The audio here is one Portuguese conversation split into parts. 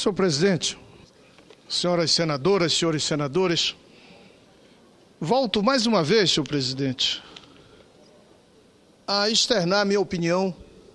Senhor presidente, senhoras senadoras, senhores senadores, volto mais uma vez, senhor presidente, a externar minha opinião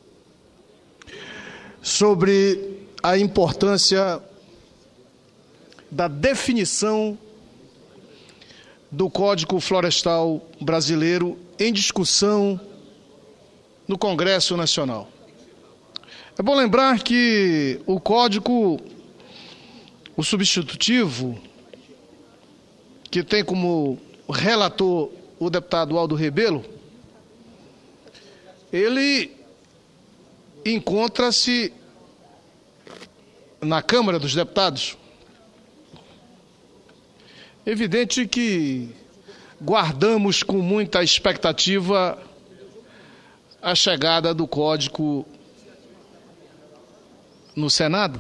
sobre a importância da definição do Código Florestal Brasileiro em discussão no Congresso Nacional. É bom lembrar que o Código, o substitutivo, que tem como relator o deputado Aldo Rebelo, ele encontra-se na Câmara dos Deputados. Evidente que guardamos com muita expectativa a chegada do Código no Senado.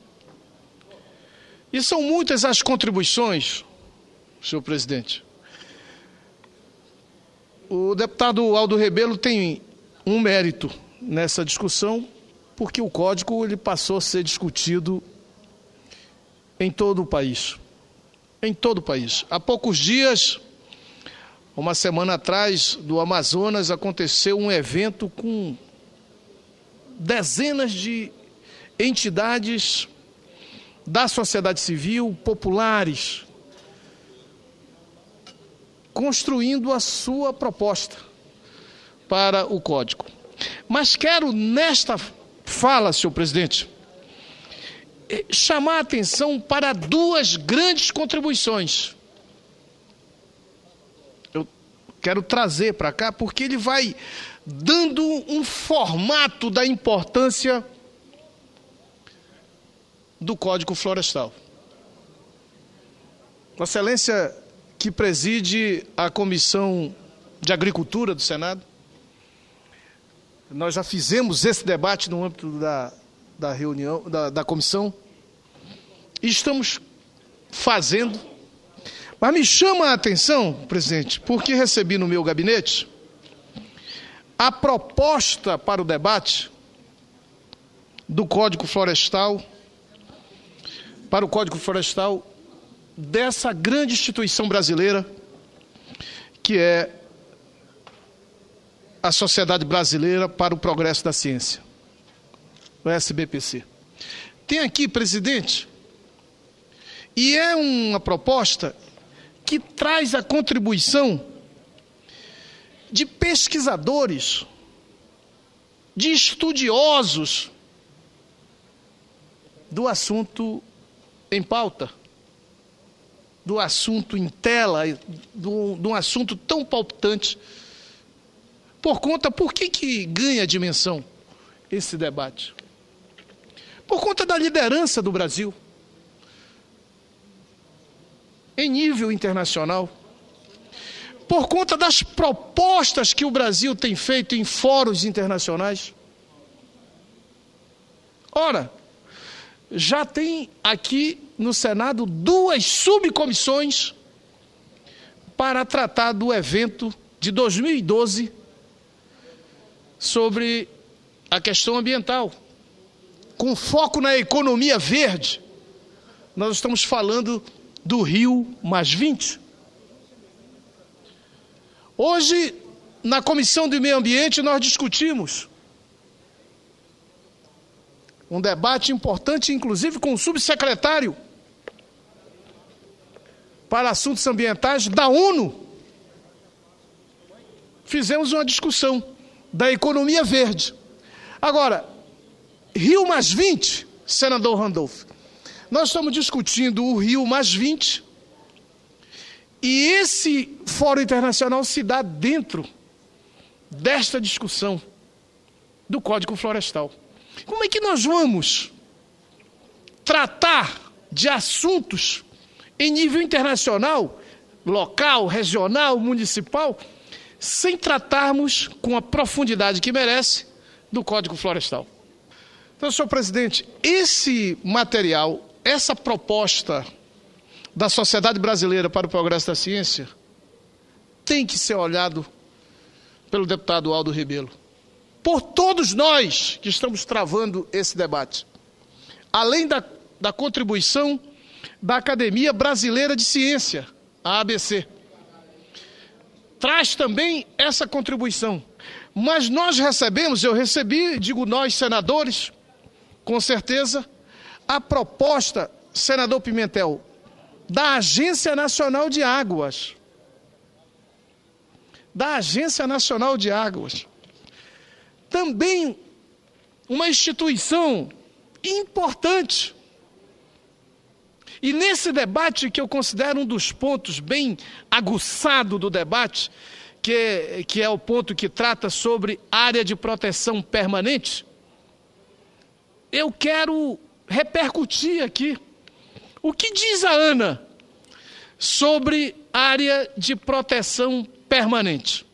E são muitas as contribuições, senhor presidente. O deputado Aldo Rebelo tem um mérito nessa discussão, porque o Código ele passou a ser discutido em todo o país. Em todo o país. Há poucos dias, uma semana atrás, do Amazonas, aconteceu um evento com dezenas de entidades da sociedade civil, populares, construindo a sua proposta para o Código. Mas quero, nesta fala, senhor presidente, chamar a atenção para duas grandes contribuições. Eu quero trazer para cá, porque ele vai dando um formato da importância do Código Florestal. Vossa Excelência, que preside a Comissão de Agricultura do Senado, nós já fizemos esse debate no âmbito da reunião, da comissão, e estamos fazendo, mas me chama a atenção, presidente, porque recebi no meu gabinete a proposta para o debate do Código Florestal, para o Código Florestal dessa grande instituição brasileira, que é a Sociedade Brasileira para o Progresso da Ciência, o SBPC. Tem aqui, presidente, e é uma proposta que traz a contribuição de pesquisadores, de estudiosos do assunto em pauta, do assunto em tela, de um assunto tão palpitante. Por que ganha dimensão esse debate? Por conta da liderança do Brasil em nível internacional, por conta das propostas que o Brasil tem feito em fóruns internacionais. Ora, já tem aqui no Senado duas subcomissões para tratar do evento de 2012 sobre a questão ambiental, com foco na economia verde. Nós estamos falando do Rio+20. Hoje, na Comissão do Meio Ambiente, nós discutimos um debate importante, inclusive com o subsecretário para Assuntos Ambientais da ONU. Fizemos uma discussão da economia verde. Agora, Rio+20, senador Randolph, nós estamos discutindo o Rio+20 e esse fórum internacional se dá dentro desta discussão do Código Florestal. Como é que nós vamos tratar de assuntos em nível internacional, local, regional, municipal, sem tratarmos com a profundidade que merece do Código Florestal? Então, senhor presidente, esse material, essa proposta da Sociedade Brasileira para o Progresso da Ciência tem que ser olhado pelo deputado Aldo Rebelo, por todos nós que estamos travando esse debate. Além da contribuição da Academia Brasileira de Ciência, a ABC. Traz também essa contribuição. Mas nós recebemos, eu recebi, digo nós senadores, com certeza, a proposta, senador Pimentel, da Agência Nacional de Águas. Da Agência Nacional de Águas. Também uma instituição importante. E nesse debate, que eu considero um dos pontos bem aguçado do debate, que é o ponto que trata sobre área de proteção permanente, eu quero repercutir aqui o que diz a ANA sobre área de proteção permanente.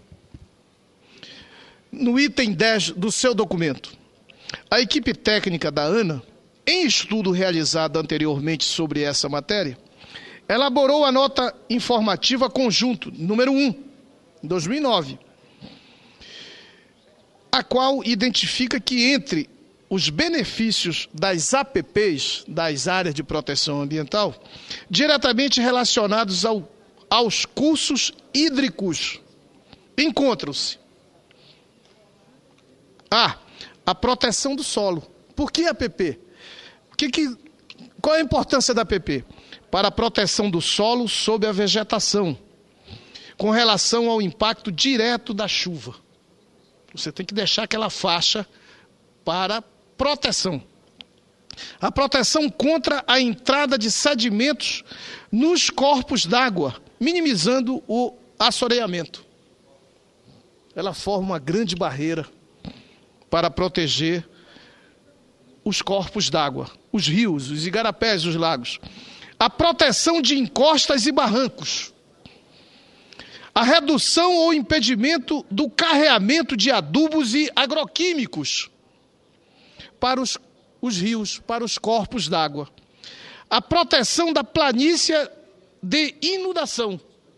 No item 10 do seu documento, a equipe técnica da ANA, em estudo realizado anteriormente sobre essa matéria, elaborou a nota informativa conjunto, número 1, em 2009, a qual identifica que entre os benefícios das APPs, das áreas de proteção ambiental, diretamente relacionados aos cursos hídricos, encontram-se a proteção do solo. Por que APP? Qual é a importância da APP? Para a proteção do solo sob a vegetação, com relação ao impacto direto da chuva. Você tem que deixar aquela faixa para proteção. A proteção contra a entrada de sedimentos nos corpos d'água, minimizando o assoreamento. Ela forma uma grande barreira para proteger os corpos d'água, os rios, os igarapés, os lagos. A proteção de encostas e barrancos. A redução ou impedimento do carreamento de adubos e agroquímicos para os rios, para os corpos d'água. A proteção da planície de inundação.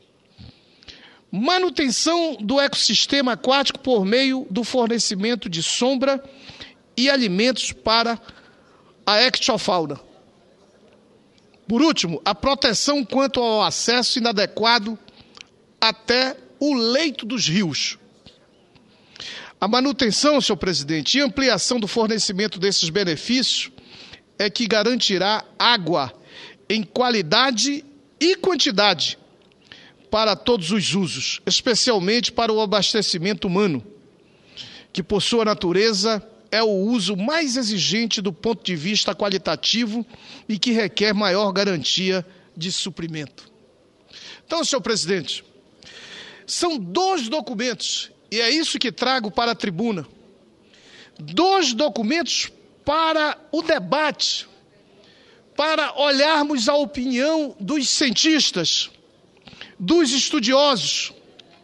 Manutenção do ecossistema aquático por meio do fornecimento de sombra e alimentos para a ectofauna. Por último, a proteção quanto ao acesso inadequado até o leito dos rios. A manutenção, senhor presidente, e ampliação do fornecimento desses benefícios é que garantirá água em qualidade e quantidade para todos os usos, especialmente para o abastecimento humano, que por sua natureza é o uso mais exigente do ponto de vista qualitativo e que requer maior garantia de suprimento. Então, senhor presidente, são 2 documentos, e é isso que trago para a tribuna, 2 documentos para o debate, para olharmos a opinião dos cientistas, dos estudiosos.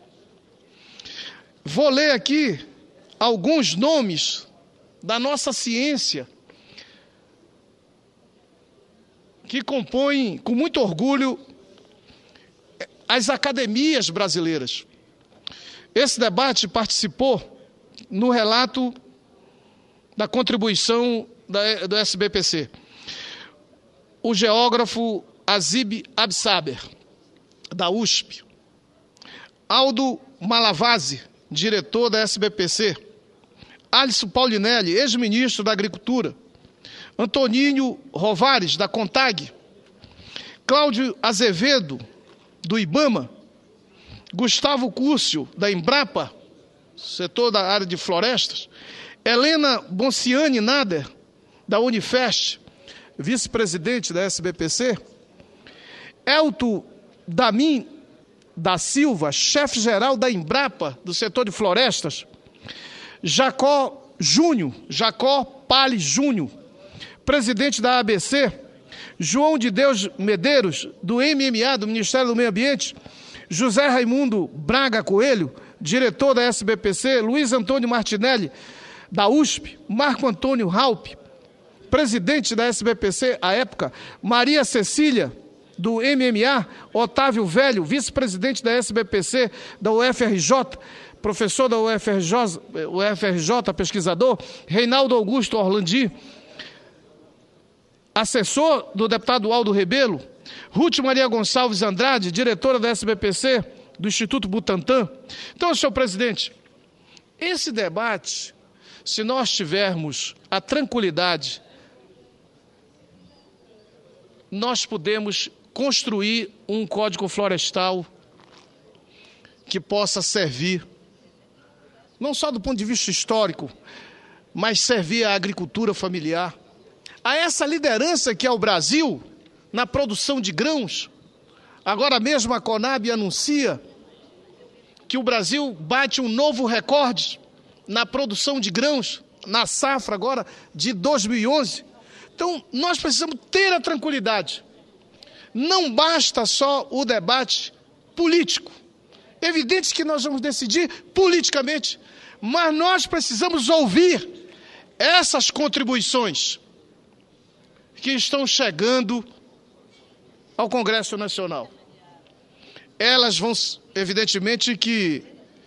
Vou ler aqui alguns nomes da nossa ciência que compõem, com muito orgulho, as academias brasileiras. Esse debate participou no relato da contribuição do SBPC. O geógrafo Azib Absaber, da USP. Aldo Malavasi, diretor da SBPC. Alisson Paulinelli, ex-ministro da Agricultura. Antoninho Rovares, da CONTAG. Cláudio Azevedo, do IBAMA. Gustavo Cúrcio, da Embrapa, setor da área de florestas. Helena Bonciani Nader, da Unifest, vice-presidente da SBPC. Elton Damin da Silva, chefe-geral da Embrapa, do setor de florestas. Jacó Pales Júnior, presidente da ABC. João de Deus Medeiros, do MMA, do Ministério do Meio Ambiente. José Raimundo Braga Coelho, diretor da SBPC. Luiz Antônio Martinelli, da USP. Marco Antônio Raup, presidente da SBPC à época. Maria Cecília, do MMA. Otávio Velho, vice-presidente da SBPC, da UFRJ, professor da UFRJ, pesquisador. Reinaldo Augusto Orlandi. assessor do deputado Aldo Rebelo, Ruth Maria Gonçalves Andrade, diretora da SBPC, do Instituto Butantan. Então, senhor presidente, esse debate, se nós tivermos a tranquilidade, nós podemos construir um código florestal que possa servir, não só do ponto de vista histórico, mas servir à agricultura familiar, a essa liderança que é o Brasil na produção de grãos. Agora mesmo a Conab anuncia que o Brasil bate um novo recorde na produção de grãos, na safra agora de 2011. Então, nós precisamos ter a tranquilidade. Não basta só o debate político. É evidente que nós vamos decidir politicamente, mas nós precisamos ouvir essas contribuições que estão chegando ao Congresso Nacional. Elas vão, evidentemente, que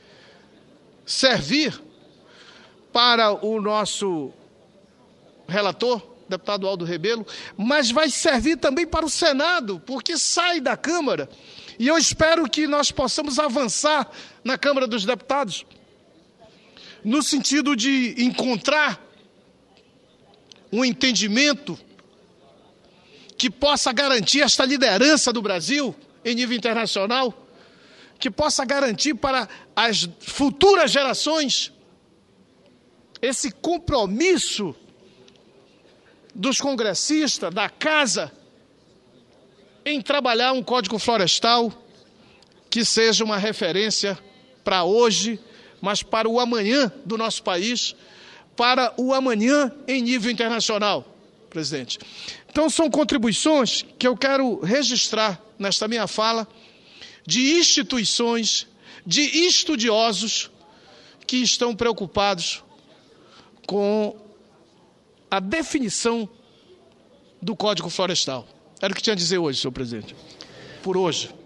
servir para o nosso relator, deputado Aldo Rebelo, mas vai servir também para o Senado, porque sai da Câmara. E eu espero que nós possamos avançar na Câmara dos Deputados, no sentido de encontrar um entendimento que possa garantir esta liderança do Brasil em nível internacional, que possa garantir para as futuras gerações esse compromisso dos congressistas, da Casa, em trabalhar um código florestal que seja uma referência para hoje, mas para o amanhã do nosso país, para o amanhã em nível internacional, presidente. Então, são contribuições que eu quero registrar nesta minha fala de instituições, de estudiosos que estão preocupados com a definição do Código Florestal. Era o que tinha a dizer hoje, senhor presidente. Por hoje.